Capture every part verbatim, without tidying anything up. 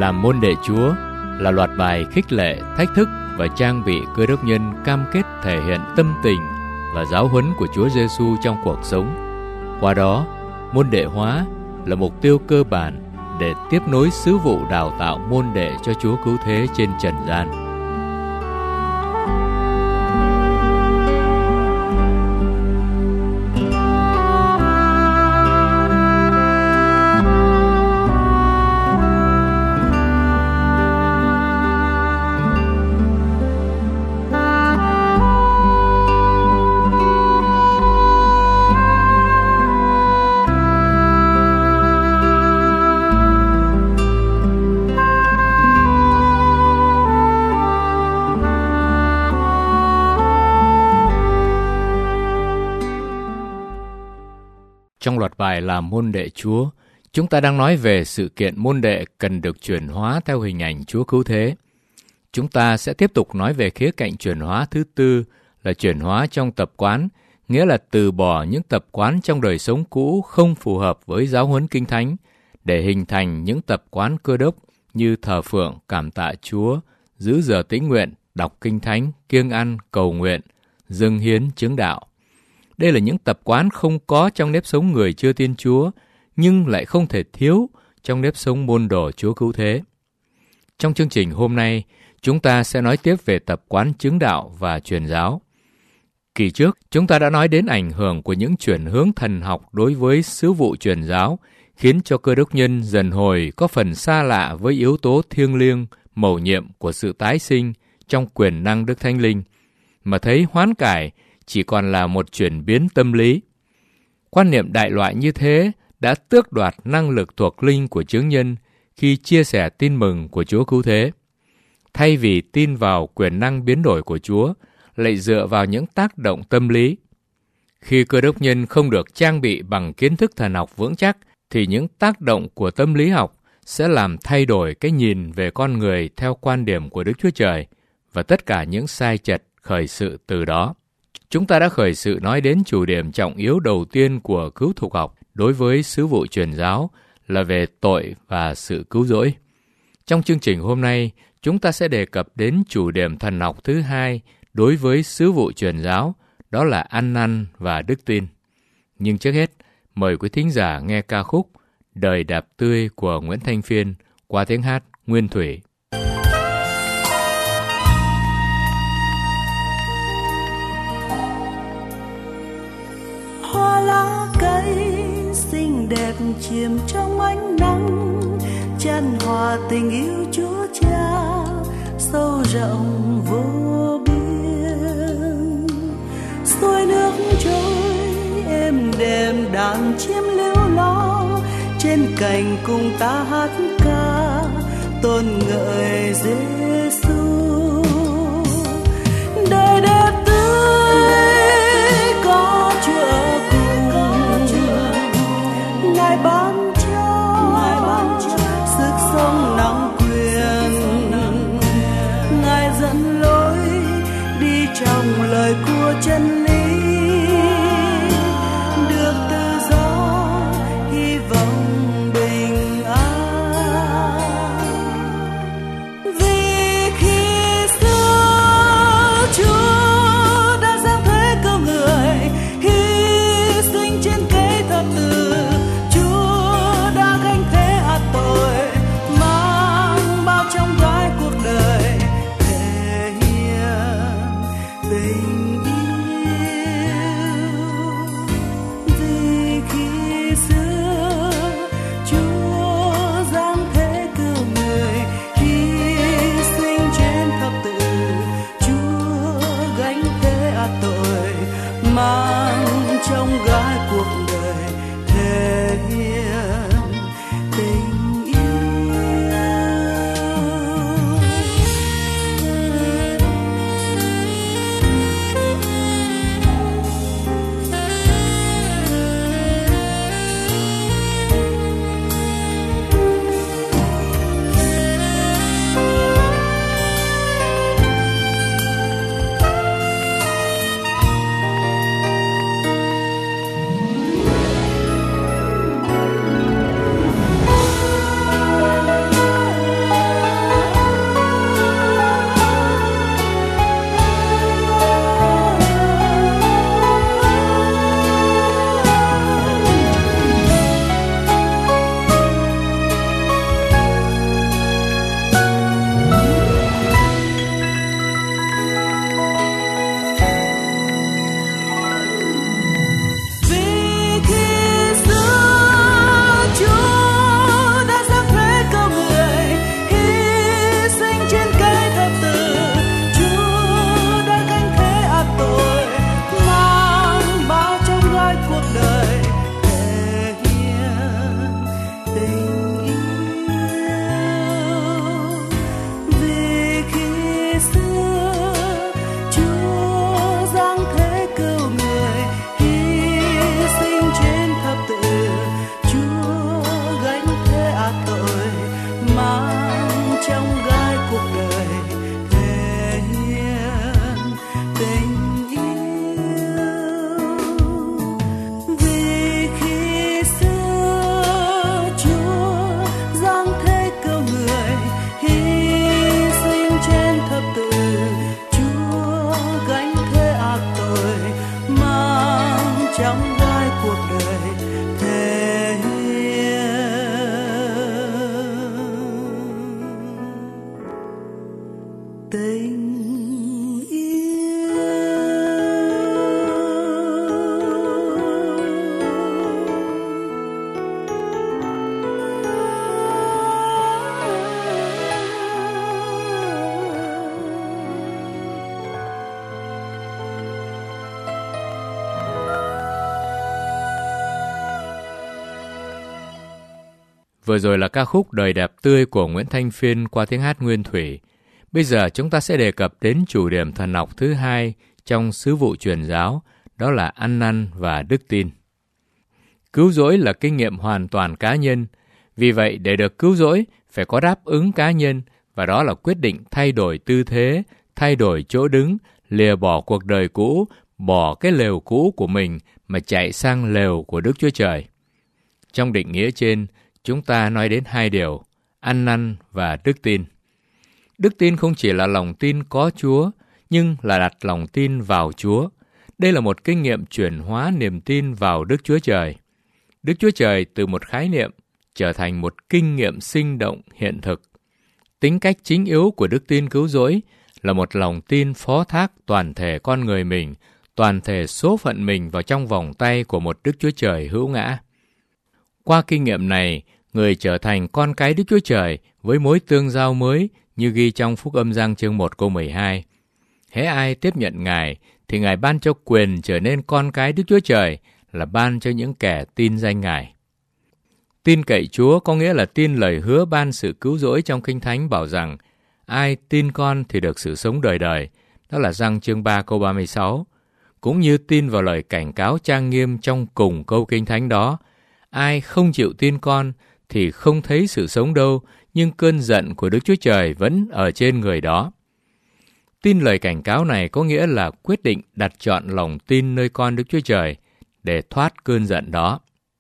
Làm môn đệ Chúa là loạt bài khích lệ, thách thức và trang bị Cơ Đốc nhân cam kết thể hiện tâm tình và giáo huấn của Chúa Giêsu trong cuộc sống. Qua đó, môn đệ hóa là mục tiêu cơ bản để tiếp nối sứ vụ đào tạo môn đệ cho Chúa Cứu Thế trên trần gian. Trong loạt bài làm môn đệ Chúa, chúng ta đang nói về sự kiện môn đệ cần được chuyển hóa theo hình ảnh Chúa Cứu Thế. Chúng ta sẽ tiếp tục nói về khía cạnh chuyển hóa thứ tư là chuyển hóa trong tập quán, nghĩa là từ bỏ những tập quán trong đời sống cũ không phù hợp với giáo huấn Kinh Thánh để hình thành những tập quán Cơ Đốc như thờ phượng, cảm tạ Chúa, giữ giờ tĩnh nguyện, đọc Kinh Thánh, kiêng ăn, cầu nguyện, dâng hiến, chứng đạo. Đây là những tập quán không có trong nếp sống người chưa tin Chúa, nhưng lại không thể thiếu trong nếp sống môn đồ Chúa Cứu Thế. Trong chương trình hôm nay, chúng ta sẽ nói tiếp về tập quán chứng đạo và truyền giáo. Kỳ trước, chúng ta đã nói đến ảnh hưởng của những chuyển hướng thần học đối với sứ vụ truyền giáo, khiến cho Cơ Đốc nhân dần hồi có phần xa lạ với yếu tố thiêng liêng, mầu nhiệm của sự tái sinh trong quyền năng Đức Thánh Linh, mà thấy hoán cải chỉ còn là một chuyển biến tâm lý. Quan niệm đại loại như thế đã tước đoạt năng lực thuộc linh của chứng nhân khi chia sẻ tin mừng của Chúa Cứu Thế. Thay vì tin vào quyền năng biến đổi của Chúa, lại dựa vào những tác động tâm lý. Khi Cơ Đốc nhân không được trang bị bằng kiến thức thần học vững chắc, thì những tác động của tâm lý học sẽ làm thay đổi cái nhìn về con người theo quan điểm của Đức Chúa Trời, và tất cả những sai chật khởi sự từ đó. Chúng ta đã khởi sự nói đến chủ điểm trọng yếu đầu tiên của cứu thuộc học đối với sứ vụ truyền giáo là về tội và sự cứu rỗi. Trong chương trình hôm nay, chúng ta sẽ đề cập đến chủ điểm thần học thứ hai đối với sứ vụ truyền giáo, đó là ăn năn và đức tin. Nhưng trước hết, mời quý thính giả nghe ca khúc Đời Đạp Tươi của Nguyễn Thanh Phiên qua tiếng hát Nguyên Thủy. Hoa lá cây xinh đẹp chìm trong ánh nắng, chan hòa tình yêu Chúa Cha sâu rộng vô biên. Xuôi nước trôi êm đềm, đàn chim líu lo trên cành cùng ta hát ca tôn ngợi Giêsu. Đời đẹp tươi có Chúa ở cùng, Ngài ban cho sức sống nắng quyền, Ngài dẫn lối đi trong lời của chân lý, được tự do hy vọng bình an. Vì khi xưa Chúa đã giáng thế cứu người, hy sinh trên cây thập tự, Chúa đã gánh thế át tội, mang bao trong gói cuộc đời thể hiện tình yêu. tình Vừa rồi là ca khúc Đời đẹp tươi của Nguyễn Thanh Phiên qua tiếng hát Nguyên Thủy. Bây giờ chúng ta sẽ đề cập đến chủ điểm thần học thứ hai trong sứ vụ truyền giáo, đó là ăn năn và đức tin. Cứu rỗi là kinh nghiệm hoàn toàn cá nhân, vì vậy để được cứu rỗi phải có đáp ứng cá nhân, và đó là quyết định thay đổi tư thế, thay đổi chỗ đứng, lìa bỏ cuộc đời cũ, bỏ cái lều cũ của mình mà chạy sang lều của Đức Chúa Trời. Trong định nghĩa trên, chúng ta nói đến hai điều, ăn năn và đức tin. Đức tin không chỉ là lòng tin có Chúa, nhưng là đặt lòng tin vào Chúa. Đây là một kinh nghiệm chuyển hóa niềm tin vào Đức Chúa Trời. Đức Chúa Trời từ một khái niệm trở thành một kinh nghiệm sinh động hiện thực. Tính cách chính yếu của đức tin cứu rỗi là một lòng tin phó thác toàn thể con người mình, toàn thể số phận mình vào trong vòng tay của một Đức Chúa Trời hữu ngã. Qua kinh nghiệm này, người trở thành con cái Đức Chúa Trời với mối tương giao mới như ghi trong Phúc Âm Giăng chương một câu mười hai. Hễ ai tiếp nhận Ngài thì Ngài ban cho quyền trở nên con cái Đức Chúa Trời, là ban cho những kẻ tin danh Ngài. Tin cậy Chúa có nghĩa là tin lời hứa ban sự cứu rỗi trong Kinh Thánh bảo rằng ai tin con thì được sự sống đời đời, đó là Giăng chương ba câu ba mươi sáu. Cũng như tin vào lời cảnh cáo trang nghiêm trong cùng câu Kinh Thánh đó, ai không chịu tin con thì không thấy sự sống đâu, nhưng cơn giận của Đức Chúa Trời vẫn ở trên người đó. Tin lời cảnh cáo này có nghĩa là quyết định đặt trọn lòng tin nơi con Đức Chúa Trời để thoát cơn giận đó.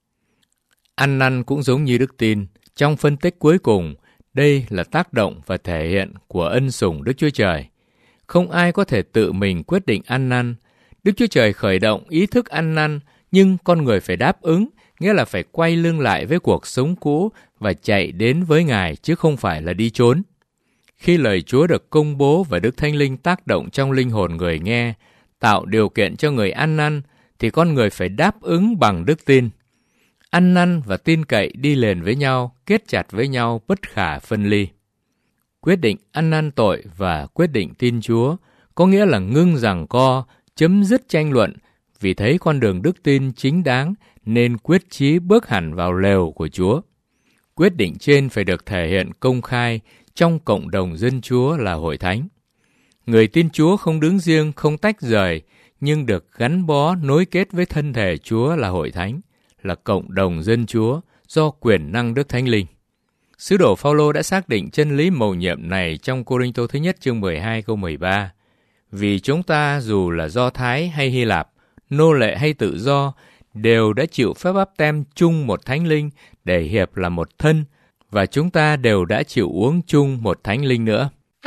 Ăn năn cũng giống như đức tin. Trong phân tích cuối cùng, đây là tác động và thể hiện của ân sủng Đức Chúa Trời. Không ai có thể tự mình quyết định ăn năn. Đức Chúa Trời khởi động ý thức ăn năn, nhưng con người phải đáp ứng, nghĩa là phải quay lưng lại với cuộc sống cũ và chạy đến với Ngài chứ không phải là đi trốn. Khi lời Chúa được công bố và Đức Thánh Linh tác động trong linh hồn người nghe, tạo điều kiện cho người ăn năn, thì con người phải đáp ứng bằng đức tin. Ăn năn và tin cậy đi liền với nhau, kết chặt với nhau, bất khả phân ly. Quyết định ăn năn tội và quyết định tin Chúa có nghĩa là ngưng giằng co, chấm dứt tranh luận, vì thấy con đường đức tin chính đáng nên quyết chí bước hẳn vào lều của Chúa. Quyết định trên phải được thể hiện công khai trong cộng đồng dân Chúa là Hội Thánh. Người tin Chúa không đứng riêng, không tách rời, nhưng được gắn bó nối kết với thân thể Chúa là Hội Thánh, là cộng đồng dân Chúa do quyền năng Đức Thánh Linh. Sứ đồ Phao-lô đã xác định chân lý mầu nhiệm này trong Cô-rinh-tô thứ nhất chương mười hai câu mười ba. Vì chúng ta dù là Do Thái hay Hy Lạp, nô lệ hay tự do, đều đã chịu phép báp têm chung một Thánh Linh để hiệp là một thân, và chúng ta đều đã chịu uống chung một Thánh Linh nữa.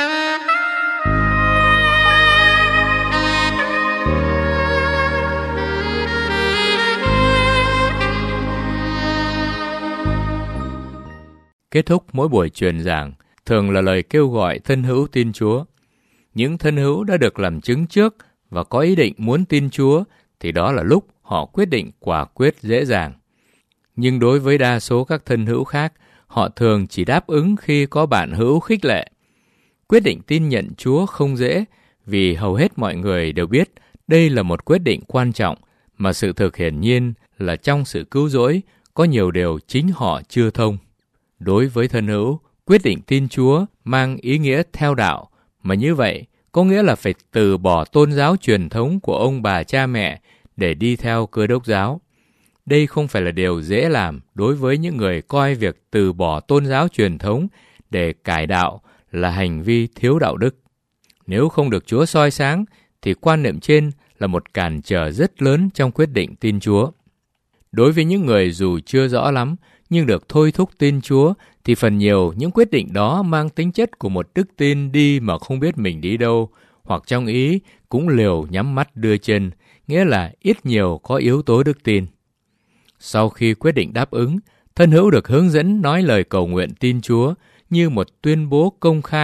Kết thúc mỗi buổi truyền giảng thường là lời kêu gọi thân hữu tin Chúa. Những thân hữu đã được làm chứng trước và có ý định muốn tin Chúa thì đó là lúc họ quyết định quả quyết dễ dàng. Nhưng đối với đa số các thân hữu khác, họ thường chỉ đáp ứng khi có bạn hữu khích lệ. Quyết định tin nhận Chúa không dễ, vì hầu hết mọi người đều biết đây là một quyết định quan trọng, mà sự thực hiển nhiên là trong sự cứu rỗi có nhiều điều chính họ chưa thông. Đối với thân hữu, quyết định tin Chúa mang ý nghĩa theo đạo, mà như vậy có nghĩa là phải từ bỏ tôn giáo truyền thống của ông bà cha mẹ để đi theo Cơ Đốc giáo. Đây không phải là điều dễ làm đối với những người coi việc từ bỏ tôn giáo truyền thống để cải đạo là hành vi thiếu đạo đức. Nếu không được Chúa soi sáng, thì quan niệm trên là một cản trở rất lớn trong quyết định tin Chúa. Đối với những người dù chưa rõ lắm, nhưng được thôi thúc tin Chúa, thì phần nhiều những quyết định đó mang tính chất của một đức tin đi mà không biết mình đi đâu, hoặc trong ý cũng liều nhắm mắt đưa chân, nghĩa là ít nhiều có yếu tố đức tin. Sau khi quyết định đáp ứng, thân hữu được hướng dẫn nói lời cầu nguyện tin Chúa như một tuyên bố công khai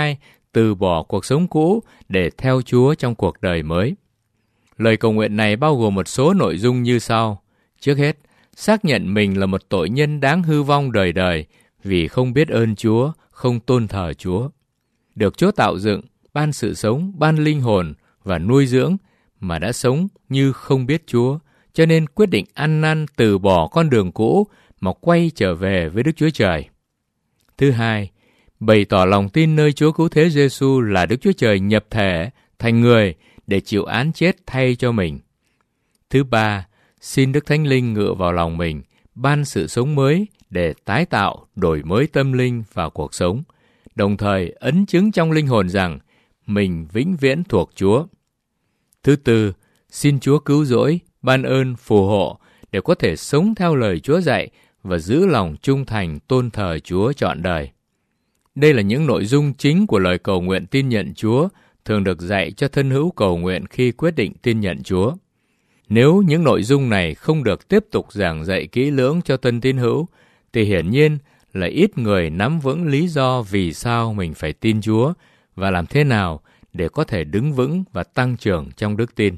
từ bỏ cuộc sống cũ để theo Chúa trong cuộc đời mới. Lời cầu nguyện này bao gồm một số nội dung như sau. Trước hết, xác nhận mình là một tội nhân đáng hư vong đời đời vì không biết ơn Chúa, không tôn thờ Chúa. Được Chúa tạo dựng, ban sự sống, ban linh hồn và nuôi dưỡng mà đã sống như không biết Chúa, cho nên quyết định ăn năn từ bỏ con đường cũ mà quay trở về với Đức Chúa Trời. Thứ hai, bày tỏ lòng tin nơi Chúa Cứu Thế Giêsu là Đức Chúa Trời nhập thể thành người để chịu án chết thay cho mình. Thứ ba, xin Đức Thánh Linh ngự vào lòng mình, ban sự sống mới để tái tạo, đổi mới tâm linh và cuộc sống, đồng thời ấn chứng trong linh hồn rằng mình vĩnh viễn thuộc Chúa. Thứ tư, xin Chúa cứu rỗi, ban ơn, phù hộ để có thể sống theo lời Chúa dạy và giữ lòng trung thành tôn thờ Chúa trọn đời. Đây là những nội dung chính của lời cầu nguyện tin nhận Chúa, thường được dạy cho thân hữu cầu nguyện khi quyết định tin nhận Chúa. Nếu những nội dung này không được tiếp tục giảng dạy kỹ lưỡng cho tân tín hữu, thì hiển nhiên là ít người nắm vững lý do vì sao mình phải tin Chúa và làm thế nào để có thể đứng vững và tăng trưởng trong đức tin.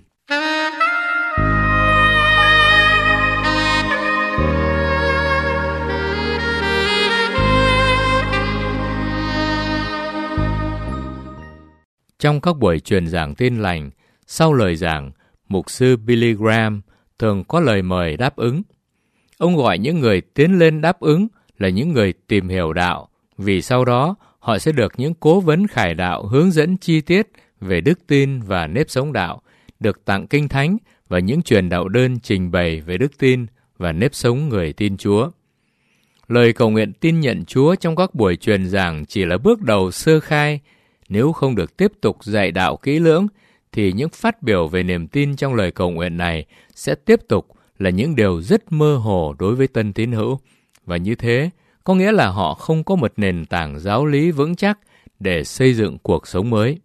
Trong các buổi truyền giảng tin lành, sau lời giảng, mục sư Billy Graham thường có lời mời đáp ứng. Ông gọi những người tiến lên đáp ứng là những người tìm hiểu đạo, vì sau đó họ sẽ được những cố vấn khải đạo hướng dẫn chi tiết về đức tin và nếp sống đạo, được tặng kinh thánh và những truyền đạo đơn trình bày về đức tin và nếp sống người tin Chúa. Lời cầu nguyện tin nhận Chúa trong các buổi truyền giảng chỉ là bước đầu sơ khai. Nếu không được tiếp tục dạy đạo kỹ lưỡng, thì những phát biểu về niềm tin trong lời cầu nguyện này sẽ tiếp tục là những điều rất mơ hồ đối với tân tín hữu. Và như thế, có nghĩa là họ không có một nền tảng giáo lý vững chắc để xây dựng cuộc sống mới.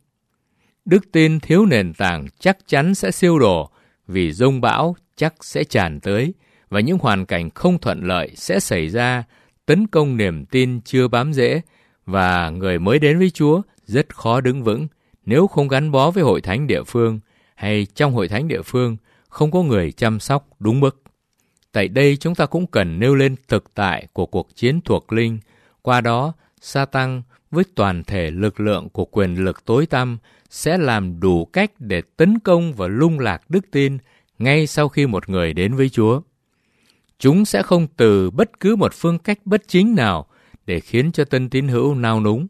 Đức tin thiếu nền tảng chắc chắn sẽ siêu đổ, vì dông bão chắc sẽ tràn tới, và những hoàn cảnh không thuận lợi sẽ xảy ra, tấn công niềm tin chưa bám rễ, và người mới đến với Chúa rất khó đứng vững nếu không gắn bó với hội thánh địa phương, hay trong hội thánh địa phương không có người chăm sóc đúng mức. Tại đây chúng ta cũng cần nêu lên thực tại của cuộc chiến thuộc linh. Qua đó, Sa-tăng với toàn thể lực lượng của quyền lực tối tăm sẽ làm đủ cách để tấn công và lung lạc đức tin ngay sau khi một người đến với Chúa. Chúng sẽ không từ bất cứ một phương cách bất chính nào để khiến cho tân tín hữu nao núng.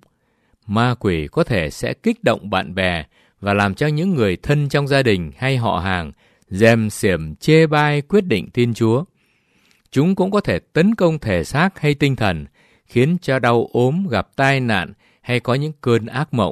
Ma quỷ có thể sẽ kích động bạn bè và làm cho những người thân trong gia đình hay họ hàng dèm xiểm chê bai quyết định tin Chúa. Chúng cũng có thể tấn công thể xác hay tinh thần, khiến cho đau ốm, gặp tai nạn hay có những cơn ác mộng.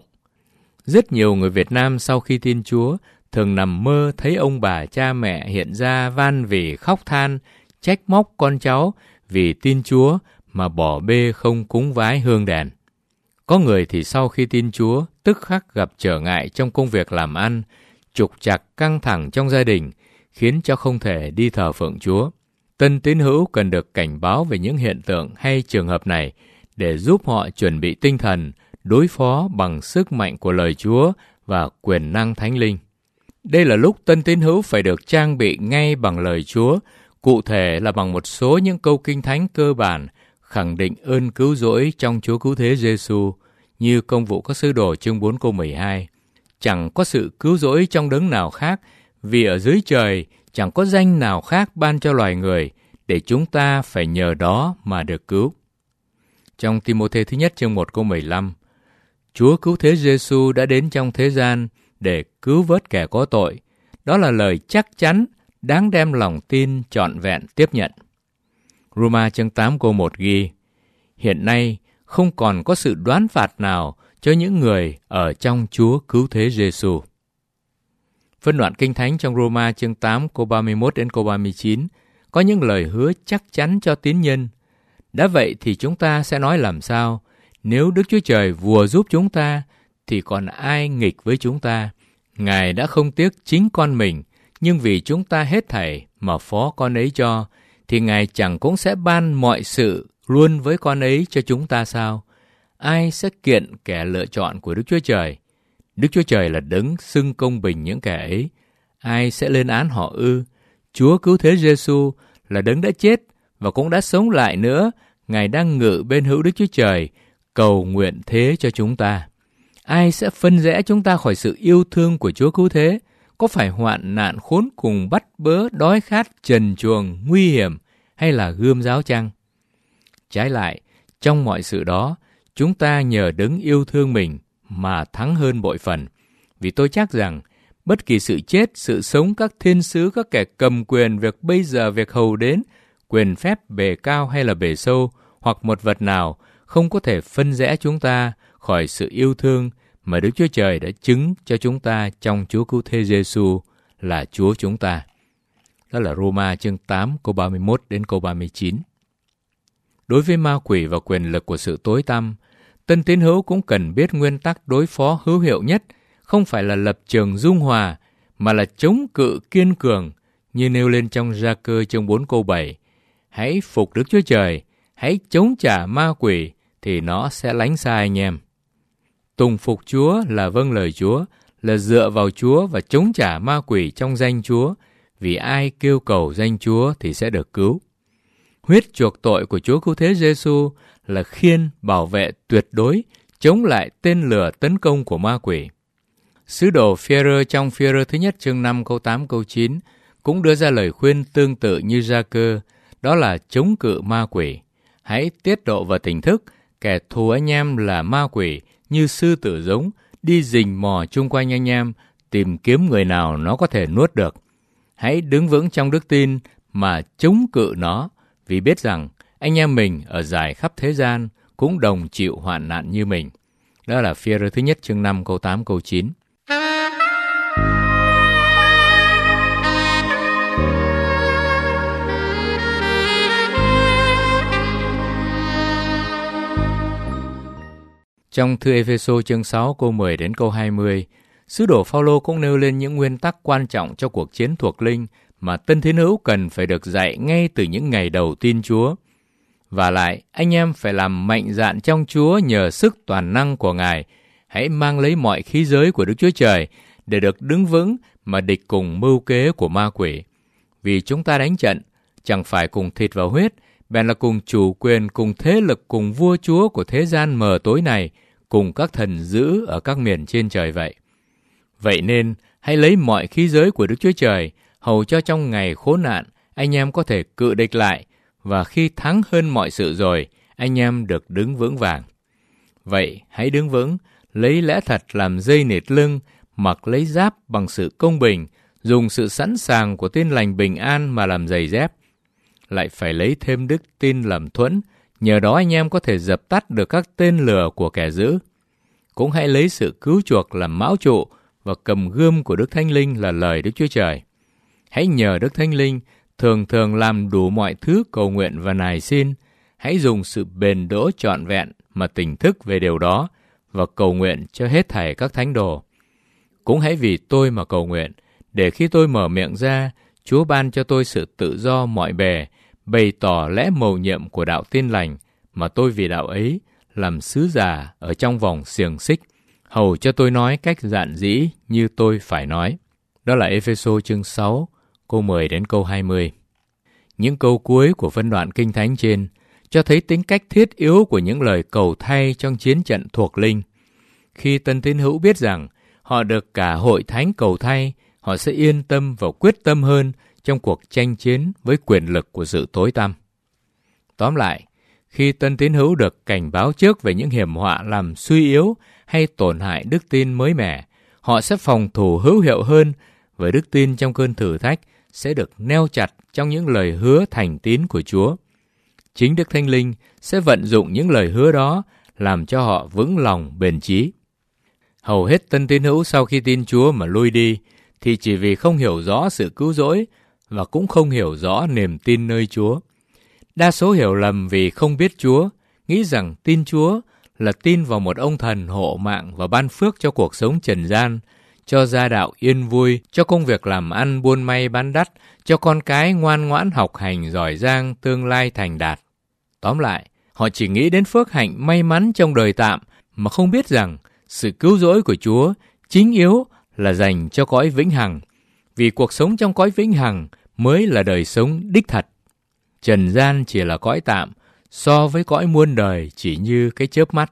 Rất nhiều người Việt Nam sau khi tin Chúa thường nằm mơ thấy ông bà cha mẹ hiện ra van vỉ khóc than, trách móc con cháu vì tin Chúa mà bỏ bê không cúng vái hương đèn. Có người thì sau khi tin Chúa tức khắc gặp trở ngại trong công việc làm ăn, trục trặc căng thẳng trong gia đình, khiến cho không thể đi thờ phượng Chúa. Tân tín hữu cần được cảnh báo về những hiện tượng hay trường hợp này để giúp họ chuẩn bị tinh thần, đối phó bằng sức mạnh của lời Chúa và quyền năng Thánh Linh. Đây là lúc tân tín hữu phải được trang bị ngay bằng lời Chúa, cụ thể là bằng một số những câu kinh thánh cơ bản khẳng định ơn cứu rỗi trong Chúa Cứu Thế Giêsu, như Công vụ các sứ đồ chương bốn câu mười hai. Chẳng có sự cứu rỗi trong đấng nào khác, vì ở dưới trời chẳng có danh nào khác ban cho loài người, để chúng ta phải nhờ đó mà được cứu. Trong Ti-mô-thê thứ nhất chương một câu mười lăm, Chúa Cứu Thế Giêsu đã đến trong thế gian để cứu vớt kẻ có tội. Đó là lời chắc chắn, đáng đem lòng tin trọn vẹn tiếp nhận. Roma chương tám câu một ghi, hiện nay không còn có sự đoán phạt nào cho những người ở trong Chúa Cứu Thế Giêsu. Phân đoạn kinh thánh trong Roma chương tám câu ba mươi mốt đến câu ba mươi chín có những lời hứa chắc chắn cho tín nhân. Đã vậy thì chúng ta sẽ nói làm sao? Nếu Đức Chúa Trời vùa giúp chúng ta, thì còn ai nghịch với chúng ta? Ngài đã không tiếc chính con mình, nhưng vì chúng ta hết thảy mà phó con ấy cho, thì Ngài chẳng cũng sẽ ban mọi sự luôn với con ấy cho chúng ta sao? ai sẽ kiện kẻ lựa chọn của Đức Chúa Trời? Đức Chúa Trời là đấng xưng công bình những kẻ ấy. Ai sẽ lên án họ ư? Chúa cứu thế Giêsu là đấng đã chết và cũng đã sống lại nữa. Ngài đang ngự bên hữu Đức Chúa Trời, cầu nguyện thế cho chúng ta. Ai sẽ phân rẽ chúng ta khỏi sự yêu thương của Chúa cứu thế? Có phải hoạn nạn khốn cùng, bắt bớ, đói khát, trần truồng, nguy hiểm hay là gươm giáo chăng? Trái lại, trong mọi sự đó, chúng ta nhờ đấng yêu thương mình mà thắng hơn bội phần. Vì tôi chắc rằng, bất kỳ sự chết, sự sống, các thiên sứ, các kẻ cầm quyền, việc bây giờ, việc hầu đến, quyền phép bề cao hay là bề sâu, hoặc một vật nào, không có thể phân rẽ chúng ta khỏi sự yêu thương mà Đức Chúa Trời đã chứng cho chúng ta trong Chúa cứu thế Giêsu là Chúa chúng ta. Đó là Roma chương tám câu ba mươi mốt đến câu ba mươi chín. Đối với ma quỷ và quyền lực của sự tối tăm, tân tín hữu cũng cần biết nguyên tắc đối phó hữu hiệu nhất, không phải là lập trường dung hòa, mà là chống cự kiên cường, như nêu lên trong Gia-cơ chương bốn câu bảy. Hãy phục Đức Chúa Trời, hãy chống trả ma quỷ, thì nó sẽ lánh xa anh em. Tùng phục Chúa là vâng lời Chúa, là dựa vào Chúa và chống trả ma quỷ trong danh Chúa, vì ai kêu cầu danh Chúa thì sẽ được cứu. Huyết chuộc tội của Chúa cứu thế Giêsu là khiên bảo vệ tuyệt đối, chống lại tên lửa tấn công của ma quỷ. Sứ đồ Phi-e-rơ trong Phi-e-rơ thứ nhất chương năm câu tám câu chín cũng đưa ra lời khuyên tương tự như Gia-cơ, đó là chống cự ma quỷ. Hãy tiết độ vào tỉnh thức, kẻ thù anh em là ma quỷ, như sư tử giống, đi rình mò chung quanh anh em, tìm kiếm người nào nó có thể nuốt được. Hãy đứng vững trong đức tin mà chống cự nó, vì biết rằng anh em mình ở rải khắp thế gian cũng đồng chịu hoạn nạn như mình. Đó là Phi-e-rơ thứ nhất chương năm câu tám câu chín. Trong thư Ê-phê-sô chương sáu câu mười đến câu hai mươi, sứ đồ Phao-lô cũng nêu lên những nguyên tắc quan trọng cho cuộc chiến thuộc linh mà tân tín hữu cần phải được dạy ngay từ những ngày đầu tin Chúa. Và lại, anh em phải làm mạnh dạn trong Chúa nhờ sức toàn năng của Ngài. Hãy mang lấy mọi khí giới của Đức Chúa Trời để được đứng vững mà địch cùng mưu kế của ma quỷ. Vì chúng ta đánh trận, chẳng phải cùng thịt và huyết, bèn là cùng chủ quyền, cùng thế lực, cùng vua chúa của thế gian mờ tối này, cùng các thần dữ ở các miền trên trời vậy. Vậy nên, hãy lấy mọi khí giới của Đức Chúa Trời, hầu cho trong ngày khốn nạn, anh em có thể cự địch lại, và khi thắng hơn mọi sự rồi, anh em được đứng vững vàng. Vậy, hãy đứng vững, lấy lẽ thật làm dây nịt lưng, mặc lấy giáp bằng sự công bình, dùng sự sẵn sàng của tin lành bình an mà làm giày dép. Lại phải lấy thêm đức tin làm thuẫn, nhờ đó anh em có thể dập tắt được các tên lửa của kẻ dữ. Cũng hãy lấy sự cứu chuộc làm mão trụ và cầm gươm của Đức Thánh Linh là lời Đức Chúa Trời. Hãy nhờ Đức Thánh Linh thường thường làm đủ mọi thứ cầu nguyện và nài xin. Hãy dùng sự bền đỗ trọn vẹn mà tỉnh thức về điều đó và cầu nguyện cho hết thảy các thánh đồ. Cũng hãy vì tôi mà cầu nguyện, để khi tôi mở miệng ra, Chúa ban cho tôi sự tự do mọi bề, bày tỏ lẽ mầu nhiệm của đạo tin lành, mà tôi vì đạo ấy làm sứ giả ở trong vòng xiềng xích, hầu cho tôi nói cách dạn dĩ như tôi phải nói. Đó là Ê-phê-sô chương sáu, câu mười đến câu hai mươi. Những câu cuối của phân đoạn Kinh Thánh trên cho thấy tính cách thiết yếu của những lời cầu thay trong chiến trận thuộc linh. Khi tân tín hữu biết rằng họ được cả hội thánh cầu thay, họ sẽ yên tâm và quyết tâm hơn trong cuộc tranh chiến với quyền lực của sự tối tăm. Tóm lại, khi tân tín hữu được cảnh báo trước về những hiểm họa làm suy yếu hay tổn hại đức tin mới mẻ, họ sẽ phòng thủ hữu hiệu hơn, với đức tin trong cơn thử thách sẽ được neo chặt trong những lời hứa thành tín của Chúa. Chính Đức Thánh Linh sẽ vận dụng những lời hứa đó làm cho họ vững lòng bền chí. Hầu hết tân tín hữu sau khi tin Chúa mà lui đi thì chỉ vì không hiểu rõ sự cứu rỗi và cũng không hiểu rõ niềm tin nơi Chúa. Đa số hiểu lầm vì không biết Chúa, nghĩ rằng tin Chúa là tin vào một ông thần hộ mạng và ban phước cho cuộc sống trần gian, cho gia đạo yên vui, cho công việc làm ăn buôn may bán đắt, cho con cái ngoan ngoãn học hành giỏi giang tương lai thành đạt. Tóm lại, Họ chỉ nghĩ đến phước hạnh may mắn trong đời tạm mà không biết rằng sự cứu rỗi của Chúa chính yếu là dành cho cõi vĩnh hằng, vì cuộc sống trong cõi vĩnh hằng mới là đời sống đích thật. Trần gian chỉ là cõi tạm, so với cõi muôn đời chỉ như cái chớp mắt.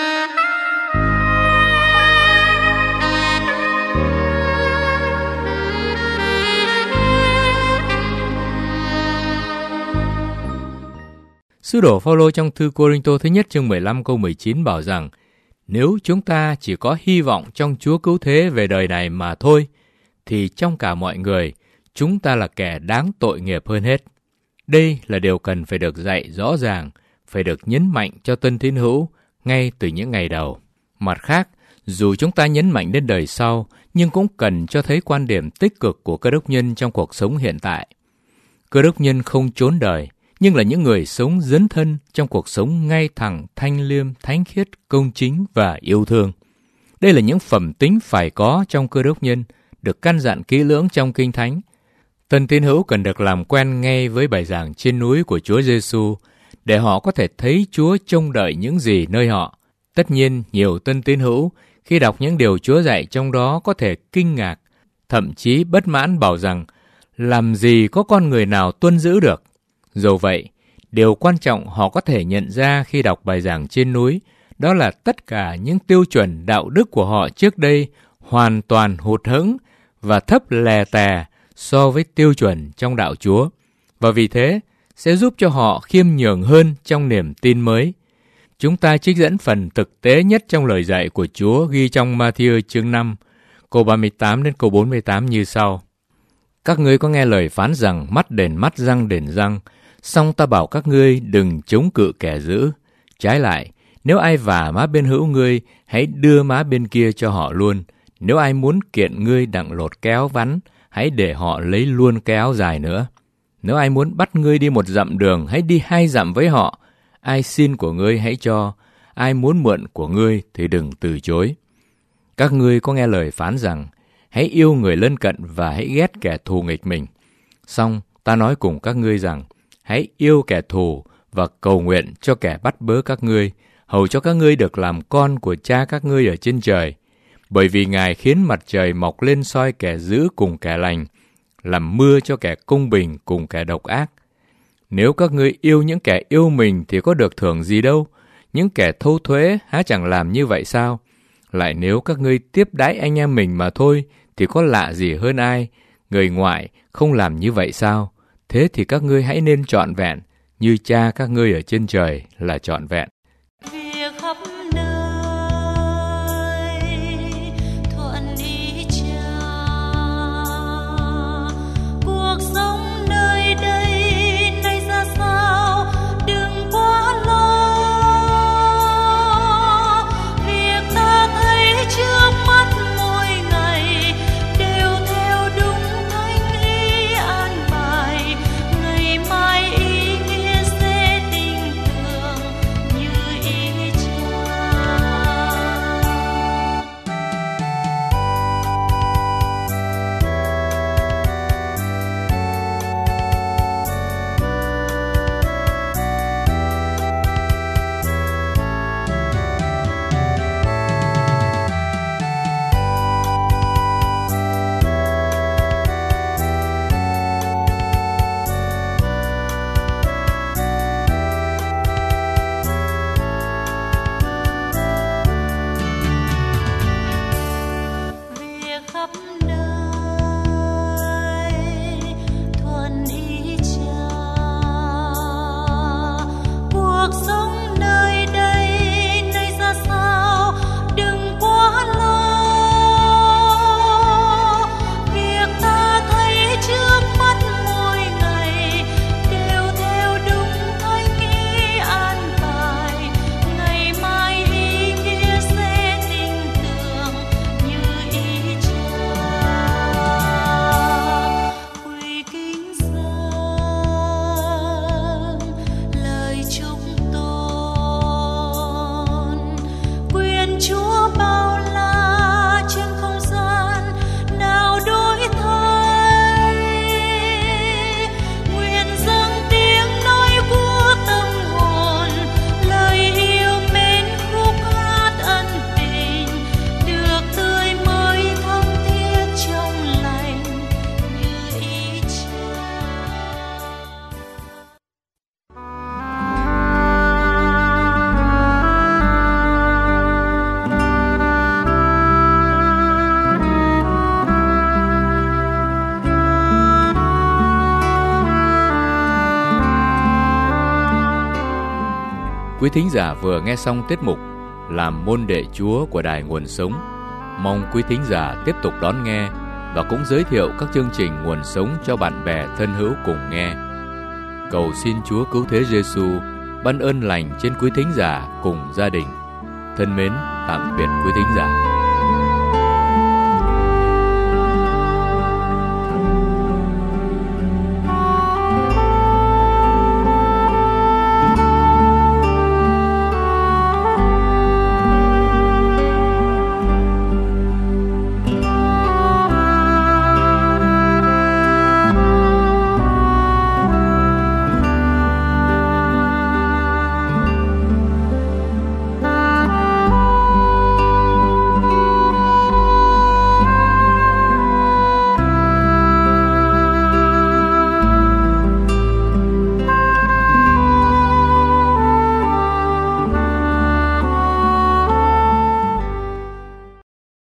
Sứ đồ Phaolô trong thư Cô-rinh-tô thứ nhất chương mười lăm câu mười chín bảo rằng nếu chúng ta chỉ có hy vọng trong Chúa cứu thế về đời này mà thôi, thì trong cả mọi người, chúng ta là kẻ đáng tội nghiệp hơn hết. Đây là điều cần phải được dạy rõ ràng, phải được nhấn mạnh cho tân tín hữu ngay từ những ngày đầu. Mặt khác, dù chúng ta nhấn mạnh đến đời sau, nhưng cũng cần cho thấy quan điểm tích cực của Cơ Đốc nhân trong cuộc sống hiện tại. Cơ Đốc nhân không trốn đời, nhưng là những người sống dấn thân trong cuộc sống ngay thẳng, thanh liêm, thánh khiết, công chính và yêu thương. Đây là những phẩm tính phải có trong Cơ Đốc nhân, được căn dặn kỹ lưỡng trong Kinh Thánh. Tân tín hữu cần được làm quen ngay với bài giảng trên núi của Chúa Giêsu để họ có thể thấy Chúa trông đợi những gì nơi họ. Tất nhiên, nhiều tân tín hữu khi đọc những điều Chúa dạy trong đó có thể kinh ngạc, thậm chí bất mãn bảo rằng làm gì có con người nào tuân giữ được. Dẫu vậy, điều quan trọng họ có thể nhận ra khi đọc bài giảng trên núi đó là tất cả những tiêu chuẩn đạo đức của họ trước đây hoàn toàn hụt hẫng và thấp lè tè so với tiêu chuẩn trong đạo Chúa, và vì thế sẽ giúp cho họ khiêm nhường hơn trong niềm tin mới. Chúng ta trích dẫn phần thực tế nhất trong lời dạy của Chúa ghi trong Ma-thi-ơ chương năm, câu ba mươi tám đến câu bốn mươi tám như sau. Các ngươi có nghe lời phán rằng mắt đền mắt, răng đền răng, song ta bảo các ngươi đừng chống cự kẻ dữ. Trái lại, nếu ai vả má bên hữu ngươi, hãy đưa má bên kia cho họ luôn. Nếu ai muốn kiện ngươi đặng lột kéo vắn, hãy để họ lấy luôn cái áo dài nữa. Nếu ai muốn bắt ngươi đi một dặm đường, hãy đi hai dặm với họ. Ai xin của ngươi hãy cho, ai muốn mượn của ngươi thì đừng từ chối. Các ngươi có nghe lời phán rằng, hãy yêu người lân cận và hãy ghét kẻ thù nghịch mình. Song ta nói cùng các ngươi rằng, hãy yêu kẻ thù và cầu nguyện cho kẻ bắt bớ các ngươi, hầu cho các ngươi được làm con của Cha các ngươi ở trên trời. Bởi vì Ngài khiến mặt trời mọc lên soi kẻ dữ cùng kẻ lành, làm mưa cho kẻ công bình cùng kẻ độc ác. Nếu các ngươi yêu những kẻ yêu mình thì có được thưởng gì đâu? Những kẻ thâu thuế há chẳng làm như vậy sao? Lại nếu các ngươi tiếp đãi anh em mình mà thôi thì có lạ gì hơn ai? Người ngoại không làm như vậy sao? Thế thì các ngươi hãy nên trọn vẹn, như Cha các ngươi ở trên trời là trọn vẹn. Việc khắp nơi thuận ý Cha, cuộc sống nơi đây nay ra sao đừng quá lo. Việc ta thấy trước mắt mỗi ngày đều theo đúng thánh ý an bài. Ngày mai ý nghĩa sẽ tình tưởng như ý Quý thính giả vừa nghe xong tiết mục Làm môn đệ Chúa của Đài Nguồn Sống. Mong quý thính giả tiếp tục đón nghe và cũng giới thiệu các chương trình Nguồn Sống cho bạn bè thân hữu cùng nghe. Cầu xin Chúa Cứu Thế Giêsu ban ơn lành trên quý thính giả cùng gia đình. Thân mến, tạm biệt quý thính giả.